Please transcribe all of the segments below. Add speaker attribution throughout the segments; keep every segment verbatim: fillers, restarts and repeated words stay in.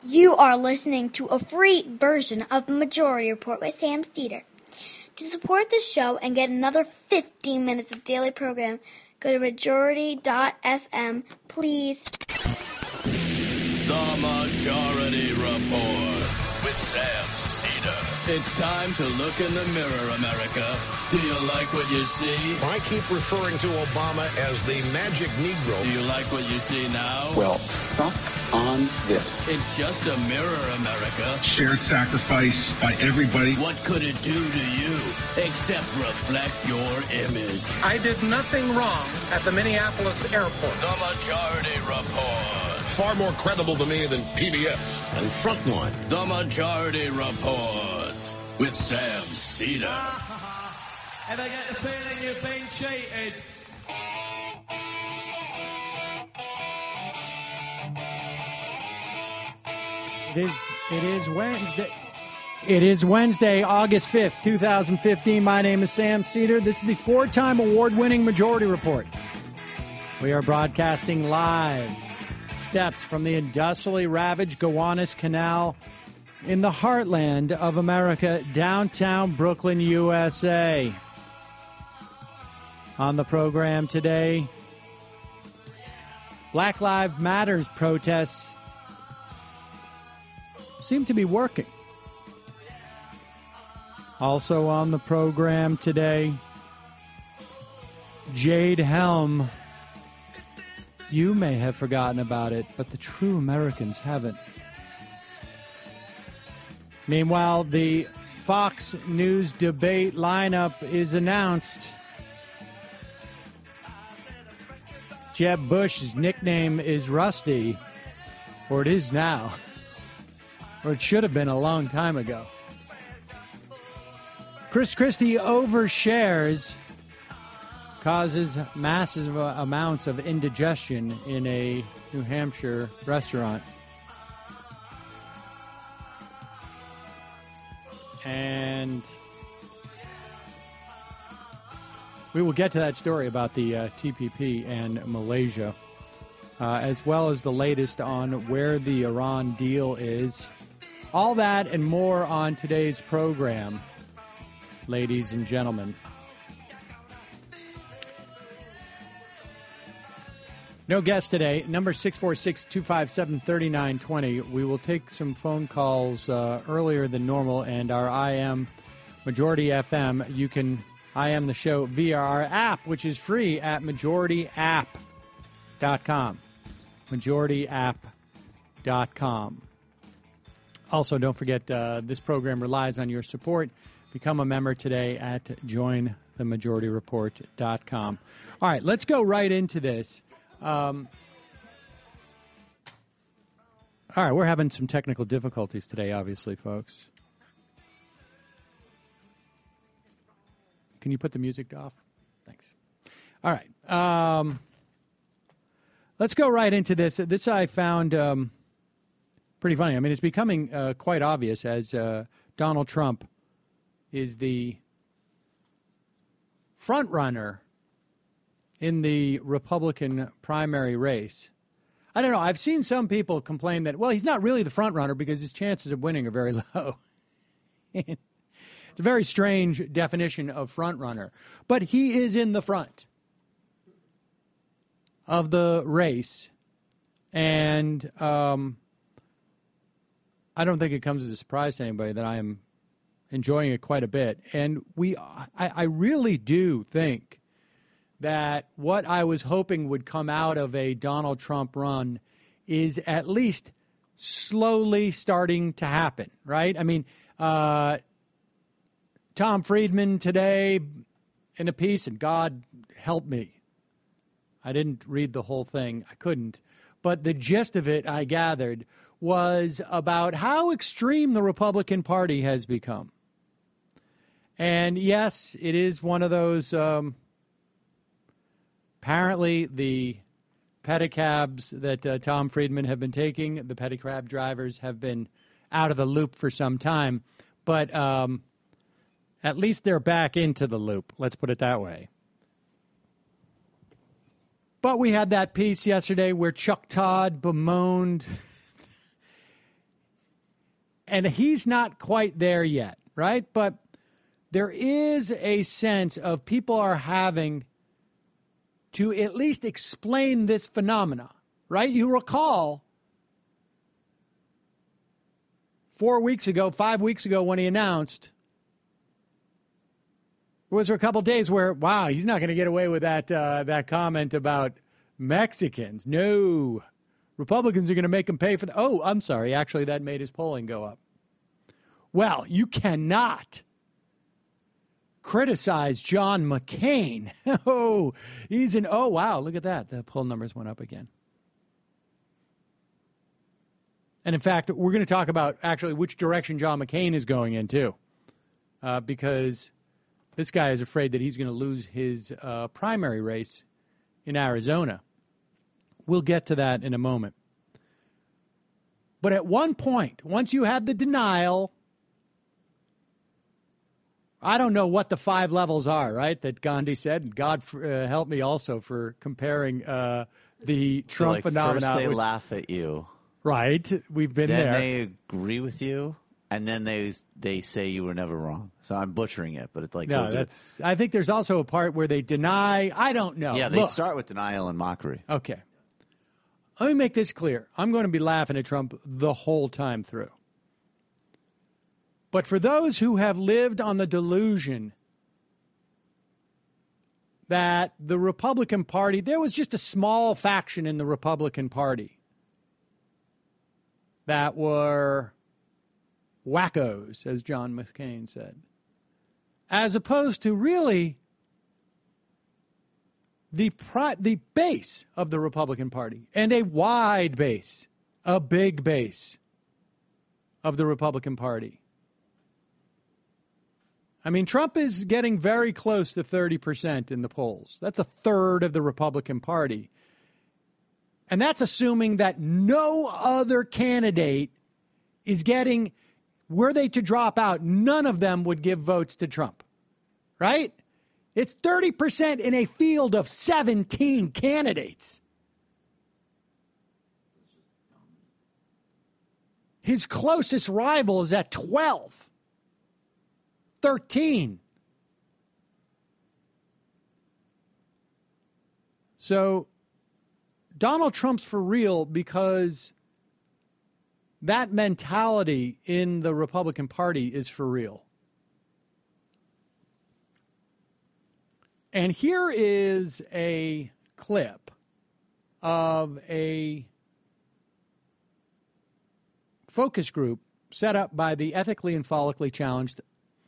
Speaker 1: You are listening to a free version of the Majority Report with Sam Steeder. To support the show and get another fifteen minutes of daily program, go to majority dot f m, please.
Speaker 2: The Majority Report with Sam Steeder. It's time to look in the mirror, America. Do you like what you see?
Speaker 3: I keep referring to Obama as the magic Negro.
Speaker 2: Do you like what you see now?
Speaker 4: Well, suck on this.
Speaker 2: It's just a mirror, America.
Speaker 5: Shared sacrifice by everybody.
Speaker 2: What could it do to you except reflect your image?
Speaker 6: I did nothing wrong at the Minneapolis airport.
Speaker 2: The Majority Report.
Speaker 3: Far more credible to me than P B S and Frontline.
Speaker 2: The Majority Report with Sam Steeder.
Speaker 7: And I get the feeling you've been cheated.
Speaker 8: It is, it is Wednesday. It is Wednesday, August fifth, twenty fifteen. My name is Sam Steeder. This is the four-time award-winning Majority Report. We are broadcasting live steps from the industrially ravaged Gowanus Canal in the heartland of America, downtown Brooklyn, U S A. On the program today, Black Lives Matter protests seem to be working. Also on the program today, Jade Helm. You may have forgotten about it, but the true Americans haven't. Meanwhile, the Fox News debate lineup is announced. Jeb Bush's nickname is Rusty, or it is now, or it should have been a long time ago. Chris Christie overshares, causes massive amounts of indigestion in a New Hampshire restaurant. And we will get to that story about the uh, T P P and Malaysia, uh, as well as the latest on where the Iran deal is. All that and more on today's program, ladies and gentlemen. No guest today. Number six four six, two five seven, three nine two zero. We will take some phone calls uh, earlier than normal, and our I Am Majority F M, you can I Am the show via our app, which is free at majority app dot com. majority app dot com. Also, don't forget, uh, this program relies on your support. Become a member today at join the majority report dot com. All right, let's go right into this. Um, all right, we're having some technical difficulties today, obviously, folks. Can you put the music off? Thanks. All right. Um, let's go right into this. This I found um, pretty funny. I mean, it's becoming uh, quite obvious as uh, Donald Trump is the front runner in the Republican primary race. I don't know. I've seen some people complain that, well, he's not really the front runner because his chances of winning are very low. It's a very strange definition of front runner. But he is in the front of the race. And um, I don't think it comes as a surprise to anybody that I am enjoying it quite a bit. And we, I, I really do think that what I was hoping would come out of a Donald Trump run is at least slowly starting to happen, right? I mean, uh, Tom Friedman today in a piece, and God help me, I didn't read the whole thing. I couldn't. But the gist of it, I gathered, was about how extreme the Republican Party has become. And yes, it is one of those... Um, Apparently, the pedicabs that uh, Tom Friedman have been taking, the pedicab drivers have been out of the loop for some time. But um, at least they're back into the loop. Let's put it that way. But we had that piece yesterday where Chuck Todd bemoaned and he's not quite there yet, right? But there is a sense of people are having to at least explain this phenomena, right? You recall four weeks ago, five weeks ago when he announced, was there a couple days where, wow, he's not going to get away with that uh, that comment about Mexicans. No, Republicans are going to make him pay for the. Oh, I'm sorry. Actually, that made his polling go up. Well, you cannot criticize John McCain. Oh, he's an, oh, wow, look at that. The poll numbers went up again. And in fact, we're going to talk about actually which direction John McCain is going in, too, uh, because this guy is afraid that he's going to lose his uh, primary race in Arizona. We'll get to that in a moment. But at one point, once you have the denial, I don't know what the five levels are, right, that Gandhi said. And God uh, help me also for comparing uh, the Trump
Speaker 9: so like
Speaker 8: phenomenon.
Speaker 9: First they
Speaker 8: with,
Speaker 9: laugh at you.
Speaker 8: Right. We've been
Speaker 9: then
Speaker 8: there.
Speaker 9: Then they agree with you, and then they they say you were never wrong. So I'm butchering it, but it's like
Speaker 8: no,
Speaker 9: those
Speaker 8: that's. Are, I think there's also a part where they deny. I don't know.
Speaker 9: Yeah, they
Speaker 8: Look,
Speaker 9: start with denial and mockery.
Speaker 8: Okay. Let me make this clear. I'm going to be laughing at Trump the whole time through. But for those who have lived on the delusion that the Republican Party, there was just a small faction in the Republican Party that were wackos, as John McCain said, as opposed to really the pri- the base of the Republican Party, and a wide base, a big base of the Republican Party. I mean, Trump is getting very close to thirty percent in the polls. That's a third of the Republican Party. And that's assuming that no other candidate is getting, were they to drop out, none of them would give votes to Trump, right? It's thirty percent in a field of seventeen candidates. His closest rival is at twelve. thirteen. So Donald Trump's for real because that mentality in the Republican Party is for real. And here is a clip of a focus group set up by the ethically and follically challenged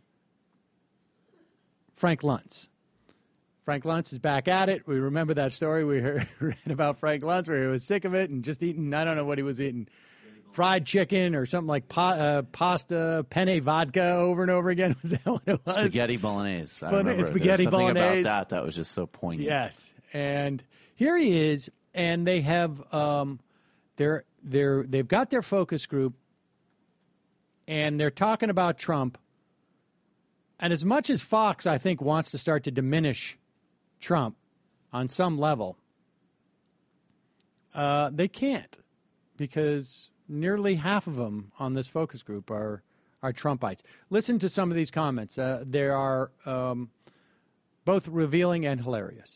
Speaker 8: Frank Luntz. Frank Luntz is back at it. We remember that story we heard, read about Frank Luntz where he was sick of it and just eating, I don't know what he was eating, fried chicken or something like pa- uh, pasta, penne vodka over and over again. Was that what it was?
Speaker 9: Spaghetti bolognese. I
Speaker 8: But
Speaker 9: remember.
Speaker 8: spaghetti
Speaker 9: There was something
Speaker 8: bolognese.
Speaker 9: about that that was just so poignant.
Speaker 8: Yes. And here he is, and they have um, they're they're they've got their focus group, and they're talking about Trump. And as much as Fox, I think, wants to start to diminish Trump on some level, uh, they can't, because nearly half of them on this focus group are are Trumpites. Listen to some of these comments. Uh, they are um, both revealing and hilarious.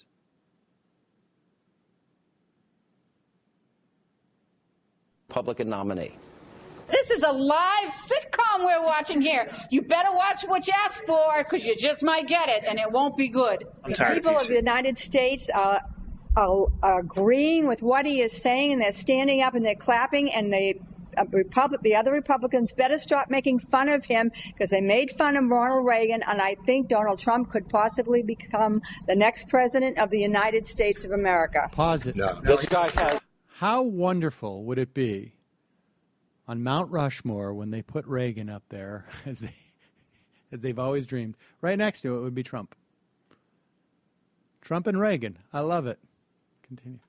Speaker 10: Republican nominee.
Speaker 11: This is a live sitcom we're watching here. You better watch what you ask for, because you just might get it, and it won't be good.
Speaker 12: The people of the United States uh, are agreeing with what he is saying, and they're standing up and they're clapping, and they, uh, Republic, the other Republicans better stop making fun of him, because they made fun of Ronald Reagan, and I think Donald Trump could possibly become the next president of the United States of America.
Speaker 8: Pause it.
Speaker 12: No. This guy has...
Speaker 8: How wonderful would it be on Mount Rushmore when they put Reagan up there, as they as they've always dreamed? Right next to it would be Trump. Trump and Reagan. I love it. Continue.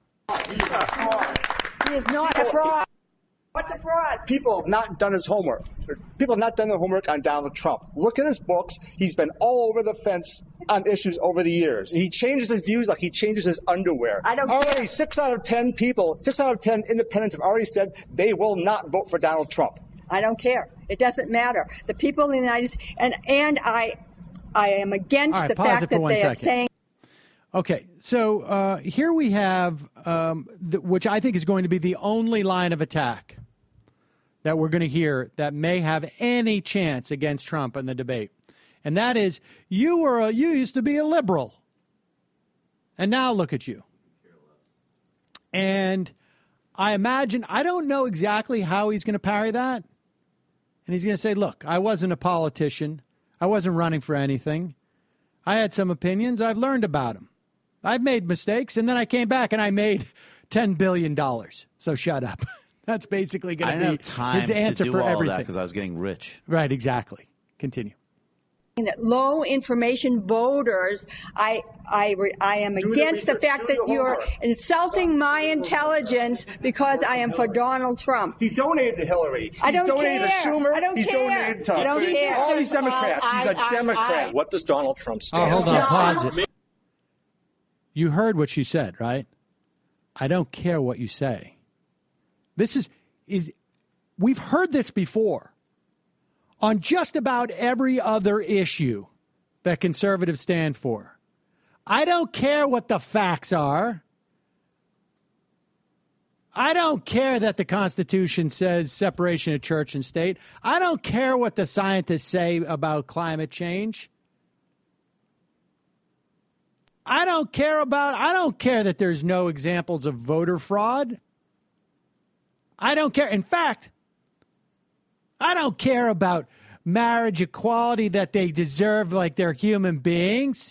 Speaker 12: He is not a fraud. What's a fraud?
Speaker 13: People have not done his homework. People have not done their homework on Donald Trump. Look at his books. He's been all over the fence on issues over the years. He changes his views like he changes his underwear.
Speaker 12: I don't
Speaker 13: already
Speaker 12: care.
Speaker 13: six out of ten people, six out of ten independents have already said they will not vote for Donald Trump.
Speaker 12: I don't care. It doesn't matter. The people in the United States, and, and I, I am against
Speaker 8: All right,
Speaker 12: the
Speaker 8: pause
Speaker 12: fact
Speaker 8: it for
Speaker 12: that
Speaker 8: one
Speaker 12: they are
Speaker 8: second.
Speaker 12: saying.
Speaker 8: Okay, so uh, here we have, um, the, which I think is going to be the only line of attack that we're going to hear that may have any chance against Trump in the debate. And that is, you were a, you used to be a liberal, and now look at you. And I imagine, I don't know exactly how he's going to parry that. And he's going to say, look, I wasn't a politician. I wasn't running for anything. I had some opinions. I've learned about them. I've made mistakes, and then I came back and I made ten billion dollars. So shut up. That's basically
Speaker 9: I
Speaker 8: going
Speaker 9: didn't
Speaker 8: to be
Speaker 9: have time
Speaker 8: his answer
Speaker 9: to do
Speaker 8: for
Speaker 9: all
Speaker 8: everything.
Speaker 9: that because I was getting rich.
Speaker 8: Right, exactly. Continue.
Speaker 12: That low information voters, I I I am
Speaker 13: Do the
Speaker 12: against the
Speaker 13: research.
Speaker 12: fact
Speaker 13: Do
Speaker 12: that
Speaker 13: the
Speaker 12: you're
Speaker 13: homework.
Speaker 12: insulting my intelligence because I am for Donald Trump.
Speaker 13: He donated to Hillary.
Speaker 12: I don't
Speaker 13: He's donated
Speaker 12: care.
Speaker 13: to Schumer.
Speaker 12: I don't
Speaker 13: He's
Speaker 12: care.
Speaker 13: donated to
Speaker 12: I don't care.
Speaker 13: all these Democrats.
Speaker 12: I-
Speaker 13: He's a
Speaker 12: I-
Speaker 13: Democrat.
Speaker 12: I-
Speaker 14: What does Donald Trump
Speaker 8: Oh,
Speaker 14: stand
Speaker 8: hold
Speaker 14: for?
Speaker 8: on. Pause it. You heard what she said, right? I don't care what you say. This is, is we've heard this before on just about every other issue that conservatives stand for. I don't care what the facts are. I don't care that the Constitution says separation of church and state. I don't care what the scientists say about climate change. I don't care about, I don't care that there's no examples of voter fraud. I don't care. In fact, I don't care about marriage equality, that they deserve like they're human beings.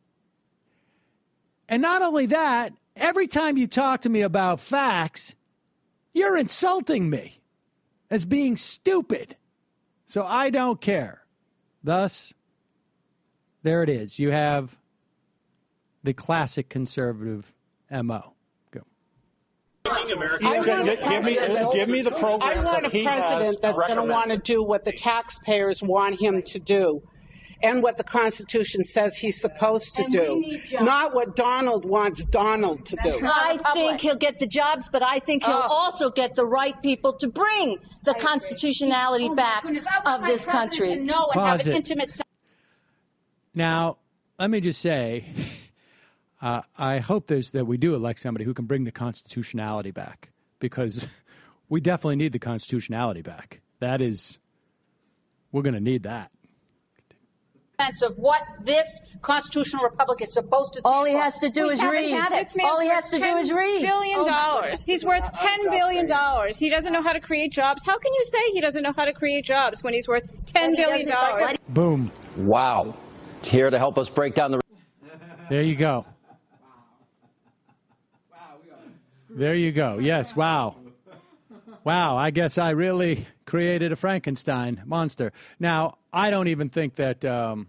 Speaker 8: And not only that, every time you talk to me about facts, you're insulting me as being stupid. So I don't care. Thus, there it is. You have the classic conservative M O. Go.
Speaker 14: Give, give me, give me the program.
Speaker 15: I want
Speaker 14: that
Speaker 15: a
Speaker 14: he has
Speaker 15: president that's going to
Speaker 14: recommended.
Speaker 15: want to do what the taxpayers want him to do and what the Constitution says he's supposed to
Speaker 11: And we
Speaker 15: do,
Speaker 11: need jobs.
Speaker 15: not what Donald wants Donald to do.
Speaker 16: I think he'll get the jobs, but I think he'll
Speaker 15: Oh.
Speaker 16: also get the right people to bring the constitutionality back of this country.
Speaker 11: know and
Speaker 8: Pause
Speaker 11: have an
Speaker 8: it.
Speaker 11: intimate.
Speaker 8: Now, let me just say, uh, I hope there's that we do elect somebody who can bring the constitutionality back, because we definitely need the constitutionality back. That is, we're going to need that.
Speaker 11: sense of what this constitutional republic is supposed to.
Speaker 16: All he
Speaker 11: stand for.
Speaker 16: has to do
Speaker 11: We
Speaker 16: is
Speaker 11: haven't
Speaker 16: read.
Speaker 11: had it.
Speaker 16: This man's All he has to do is read.
Speaker 17: Billion
Speaker 11: Oh, my
Speaker 17: dollars.
Speaker 11: goodness.
Speaker 17: He's worth ten billion dollars. He doesn't know how to create jobs. How can you say he doesn't know how to create jobs when he's worth ten billion dollars?
Speaker 8: Boom.
Speaker 10: Wow. Here to help us break down the.
Speaker 8: There you go. There you go. Yes, wow. Wow, I guess I really created a Frankenstein monster. Now, I don't even think that um,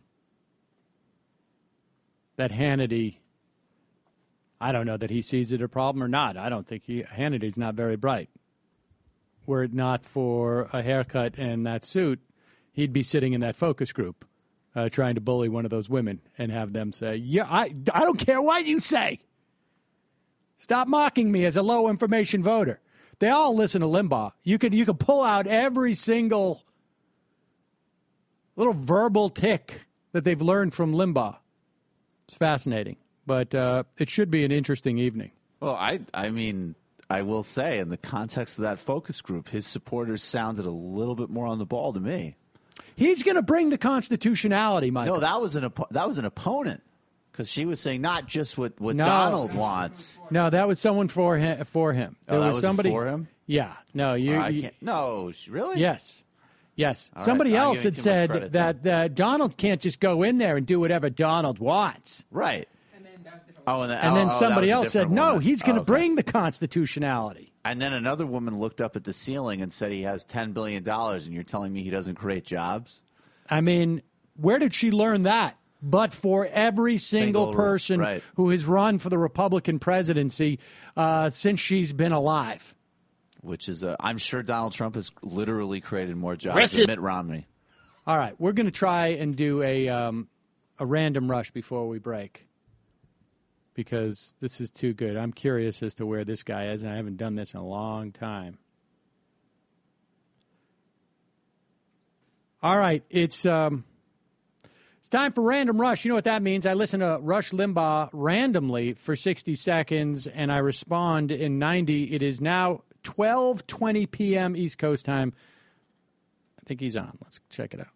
Speaker 8: that Hannity, I don't know that he sees it a problem or not. I don't think he, Hannity's not very bright. Were it not for a haircut and that suit, he'd be sitting in that focus group uh, trying to bully one of those women and have them say, yeah, I, I don't care what you say. Stop mocking me as a low information voter. They all listen to Limbaugh. You could you could pull out every single little verbal tick that they've learned from Limbaugh. It's fascinating, but uh, it should be an interesting evening.
Speaker 9: Well, I I mean, I will say, in the context of that focus group, his supporters sounded a little bit more on the ball to me.
Speaker 8: He's going to bring the constitutionality, Michael.
Speaker 9: No, that was an oppo- that was an opponent, because she was saying not just what, what
Speaker 8: No.
Speaker 9: Donald wants.
Speaker 8: No, that was someone for him. For him,
Speaker 9: Oh,
Speaker 8: there
Speaker 9: that
Speaker 8: was
Speaker 9: was
Speaker 8: somebody
Speaker 9: for him?
Speaker 8: Yeah, no, you.
Speaker 9: Uh, I
Speaker 8: you-
Speaker 9: can't, no, sh- really?
Speaker 8: Yes. Yes.
Speaker 9: All
Speaker 8: Somebody
Speaker 9: right, I'm
Speaker 8: else
Speaker 9: giving
Speaker 8: had
Speaker 9: too much
Speaker 8: said
Speaker 9: credit
Speaker 8: that uh, Donald can't just go in there and do whatever Donald wants.
Speaker 9: Right. Oh, and, the,
Speaker 8: And
Speaker 9: oh,
Speaker 8: then
Speaker 9: oh, that
Speaker 8: somebody
Speaker 9: was a
Speaker 8: else said,
Speaker 9: different
Speaker 8: no,
Speaker 9: woman.
Speaker 8: he's going to
Speaker 9: Oh, okay.
Speaker 8: bring the constitutionality.
Speaker 9: And then another woman looked up at the ceiling and said he has ten billion dollars, and you're telling me he doesn't create jobs?
Speaker 8: I mean, where did she learn that? But for every single,
Speaker 9: Single,
Speaker 8: person
Speaker 9: right.
Speaker 8: who has run for the Republican presidency uh, since she's been alive.
Speaker 9: Which is, uh, I'm sure Donald Trump has literally created more jobs
Speaker 8: Rest
Speaker 9: than
Speaker 8: it-
Speaker 9: Mitt Romney.
Speaker 8: All right, we're going to try and do a um, a random rush before we break, because this is too good. I'm curious as to where this guy is, and I haven't done this in a long time. All right, it's um, it's time for Random Rush. You know what that means? I listen to Rush Limbaugh randomly for sixty seconds, and I respond in ninety. It is now twelve twenty p.m. East Coast time. I think he's on. Let's check it out.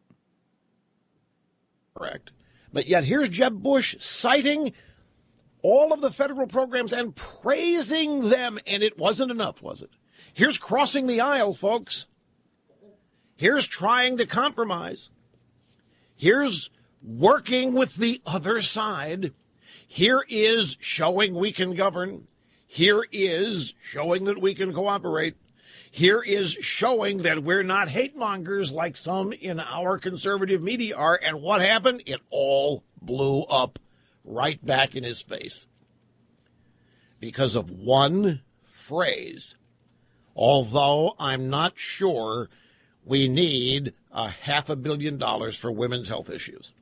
Speaker 3: Correct. But yet here's Jeb Bush citing all of the federal programs and praising them, and it wasn't enough, was it? Here's crossing the aisle, folks. Here's trying to compromise. Here's working with the other side. Here is showing we can govern. Here is showing that we can cooperate. Here is showing that we're not hate mongers like some in our conservative media are. And what happened? It all blew up right back in his face because of one phrase. Although I'm not sure we need a half a billion dollars for women's health issues.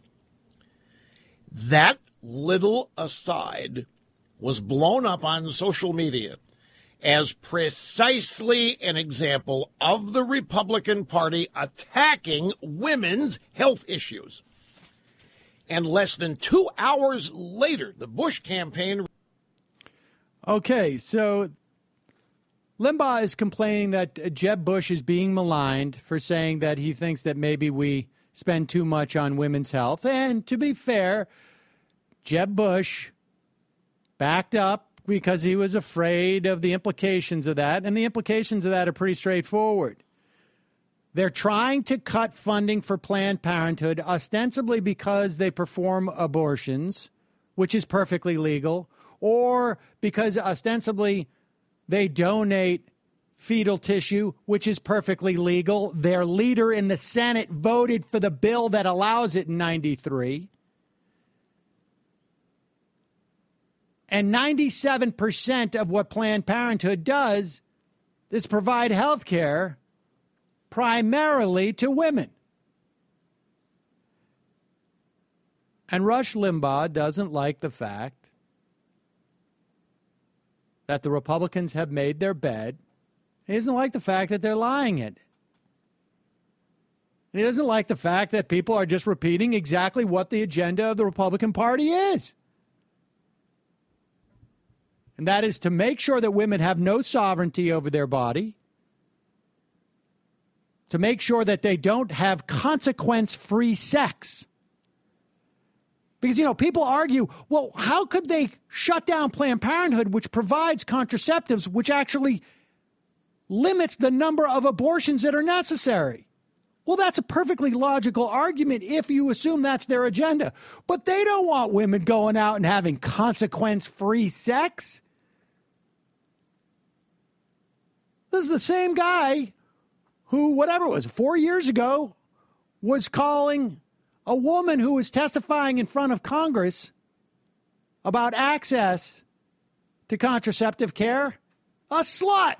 Speaker 3: That little aside was blown up on social media as precisely an example of the Republican Party attacking women's health issues. And less than two hours later, the Bush campaign.
Speaker 8: Okay, so Limbaugh is complaining that Jeb Bush is being maligned for saying that he thinks that maybe we spend too much on women's health. And to be fair, Jeb Bush backed up because he was afraid of the implications of that. And the implications of that are pretty straightforward. They're trying to cut funding for Planned Parenthood, ostensibly because they perform abortions, which is perfectly legal, or because ostensibly they donate fetal tissue, which is perfectly legal. Their leader in the Senate voted for the bill that allows it in ninety-three. And ninety-seven percent of what Planned Parenthood does is provide health care primarily to women. And Rush Limbaugh doesn't like the fact that the Republicans have made their bed. He doesn't like the fact that they're lying it. He doesn't like the fact that people are just repeating exactly what the agenda of the Republican Party is. And that is to make sure that women have no sovereignty over their body, to make sure that they don't have consequence-free sex. Because, you know, people argue, well, how could they shut down Planned Parenthood, which provides contraceptives, which actually limits the number of abortions that are necessary? Well, that's a perfectly logical argument if you assume that's their agenda. But they don't want women going out and having consequence-free sex. This is the same guy who, whatever it was, four years ago, was calling a woman who was testifying in front of Congress about access to contraceptive care a slut.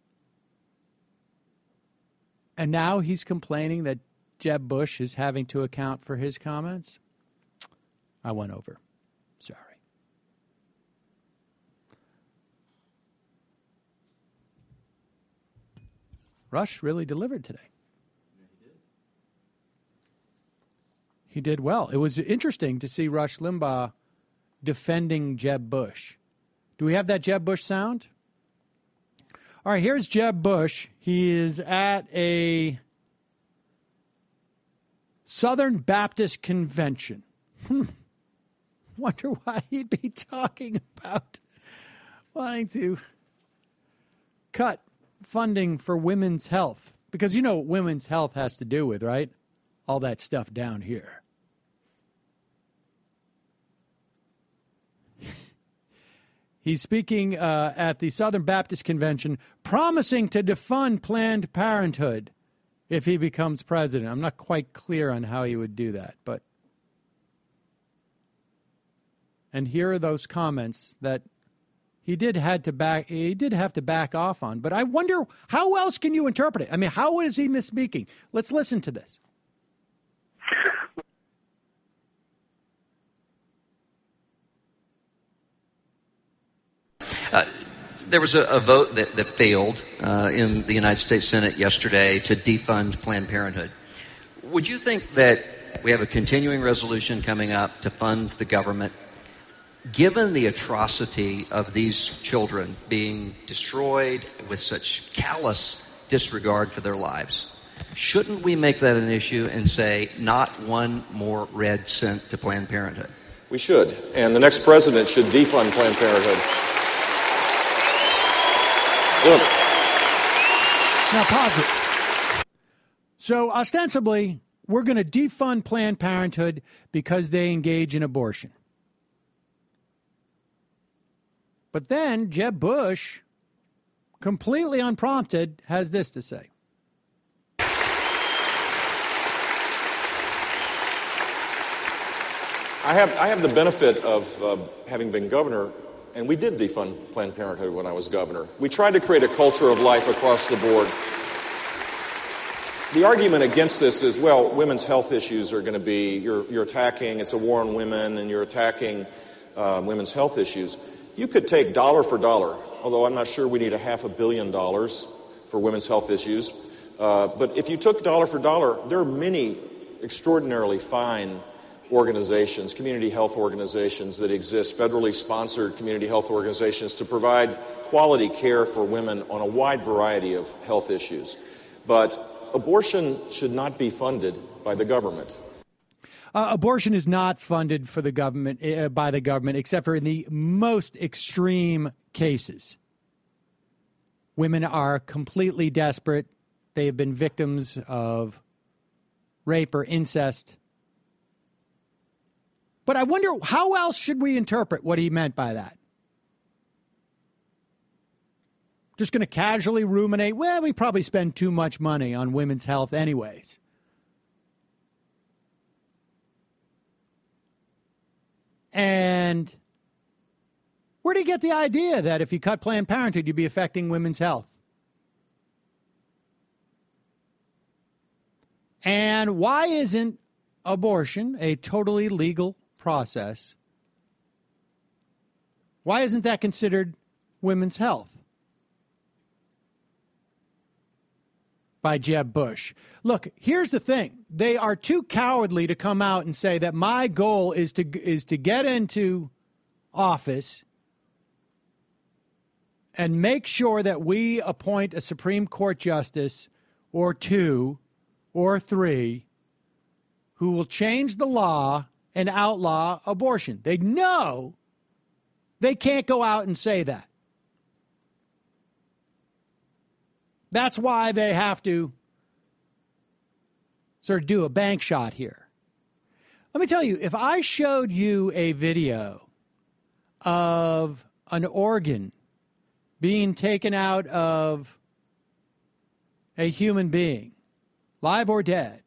Speaker 8: And now he's complaining that Jeb Bush is having to account for his comments. I went over. Sorry. Rush really delivered today. He did well. It was interesting to see Rush Limbaugh defending Jeb Bush. Do we have that Jeb Bush sound? All right, here's Jeb Bush. He is at a Southern Baptist convention. Hmm. Wonder why he'd be talking about wanting to cut funding for women's health. Because you know what women's health has to do with, right? All that stuff down here. He's speaking uh, at the Southern Baptist Convention, promising to defund Planned Parenthood if he becomes president. I'm not quite clear on how he would do that, but. And here are those comments that he did had to back. He did have to back off on. But I wonder, how else can you interpret it? I mean, how is he misspeaking? Let's listen to this.
Speaker 18: Uh, there was a, a vote that, that failed uh, in the United States Senate yesterday to defund Planned Parenthood. Would you think that we have a continuing resolution coming up to fund the government? Given the atrocity of these children being destroyed with such callous disregard for their lives, shouldn't we make that an issue and say not one more red cent to Planned Parenthood?
Speaker 19: We should. And the next president should defund Planned Parenthood. Look.
Speaker 8: Now pause it. So ostensibly, we're going to defund Planned Parenthood because they engage in abortion. But then Jeb Bush, completely unprompted, has this to say.
Speaker 19: I have, I have the benefit of uh, having been governor, and we did defund Planned Parenthood when I was governor. We tried to create a culture of life across the board. The argument against this is, well, women's health issues are going to be, you're, you're attacking, it's a war on women, and you're attacking uh, women's health issues. You could take dollar for dollar, although I'm not sure we need a half a billion dollars for women's health issues. Uh, but if you took dollar for dollar, there are many extraordinarily fine organizations, community health organizations that exist, federally sponsored community health organizations to provide quality care for women on a wide variety of health issues. But abortion should not be funded by the government.
Speaker 8: Uh, abortion is not funded for the government uh, by the government, except for in the most extreme cases. Women are completely desperate. They have been victims of rape or incest. But I wonder, how else should we interpret what he meant by that? Just going to casually ruminate, well, we probably spend too much money on women's health anyways. And where do you get the idea that if you cut Planned Parenthood, you'd be affecting women's health? And why isn't abortion a totally legal process? Why isn't that considered women's health by Jeb Bush? Look, here's the thing. They are too cowardly to come out and say that my goal is to is to get into office and make sure that we appoint a Supreme Court justice or two or three who will change the law and outlaw abortion. They know they can't go out and say that. That's why they have to sort of do a bank shot here. Let me tell you, if I showed you a video of an organ being taken out of a human being, live or dead,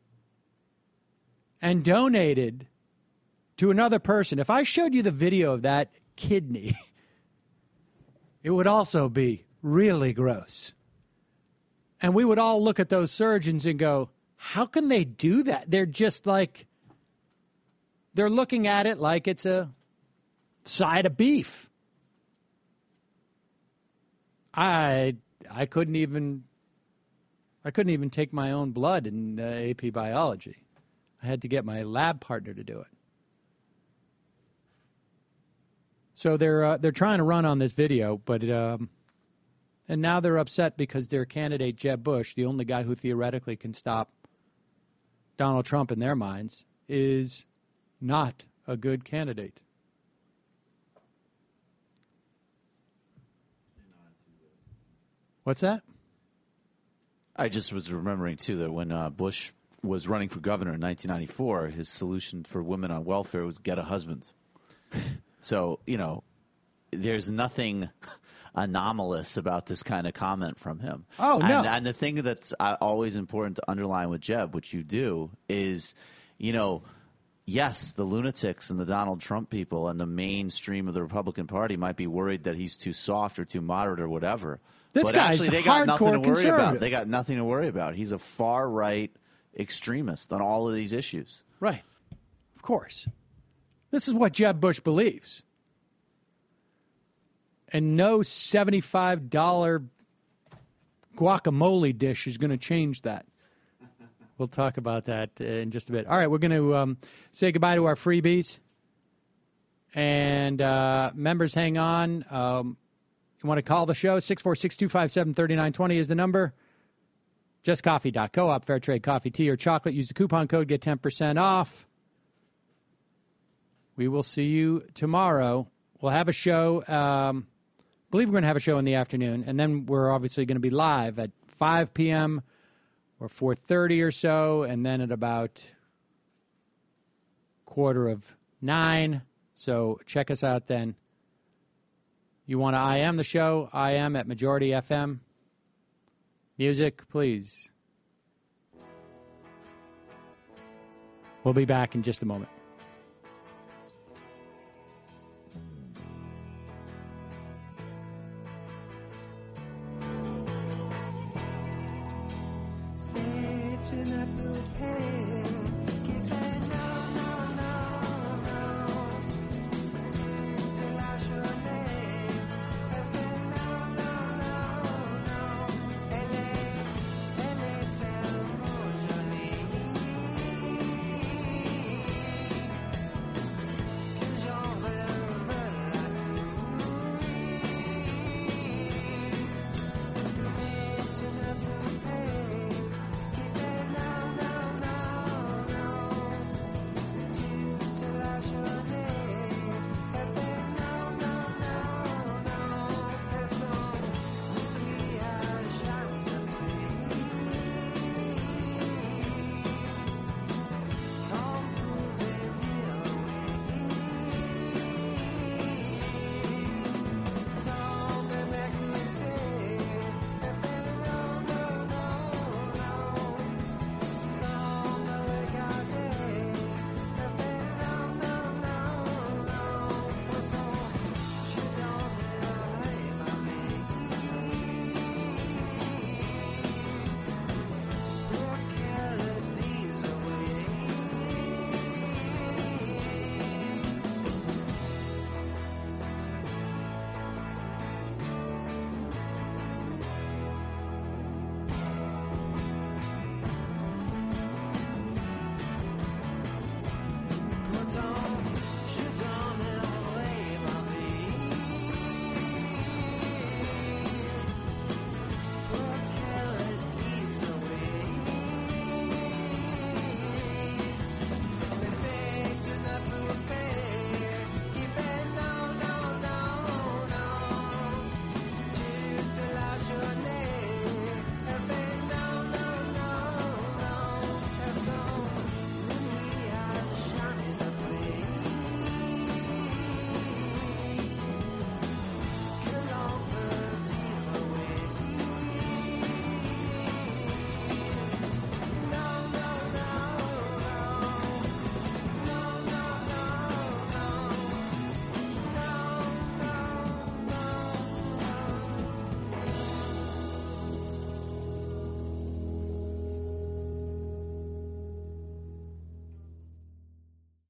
Speaker 8: and donated to another person, if I showed you the video of that kidney, it would also be really gross. And we would all look at those surgeons and go, how can they do that? They're just like, they're looking at it like it's a side of beef. I I couldn't even I couldn't even take my own blood in uh, A P biology. I had to get my lab partner to do it. So they're uh, they're trying to run on this video, but um, and now they're upset because their candidate Jeb Bush, the only guy who theoretically can stop Donald Trump in their minds, is not a good candidate. What's that?
Speaker 9: I just was remembering, too, that when uh, Bush was running for governor in nineteen ninety-four, his solution for women on welfare was get a husband. So, you know, there's nothing anomalous about this kind of comment from him.
Speaker 8: Oh, no.
Speaker 9: And, and the thing that's uh, always important to underline with Jeb, which you do, is, you know, yes, the lunatics and the Donald Trump people and the mainstream of the Republican Party might be worried that he's too soft or too moderate or whatever.
Speaker 8: This
Speaker 9: but
Speaker 8: guy's
Speaker 9: actually, they got nothing to worry
Speaker 8: conservative.
Speaker 9: about. They got nothing to worry about. He's a far-right extremist on all of these issues.
Speaker 8: Right. Of course. This is what Jeb Bush believes. And no seventy-five dollars guacamole dish is going to change that. we'll talk about that in just a bit. All right, we're going to um, say goodbye to our freebies. And uh, members, hang on. Um, you want to call the show? six four six, two five seven, three nine two zero is the number. just coffee dot coop, fair trade coffee, tea, or chocolate. Use the coupon code, get ten percent off. We will see you tomorrow. We'll have a show. Um, I believe we're going to have a show in the afternoon. And then we're obviously going to be live at five p.m. or four thirty or so. And then at about quarter of nine. So check us out then. You want to I M the show? I M at Majority F M. Music, please. We'll be back in just a moment.
Speaker 20: Such an apple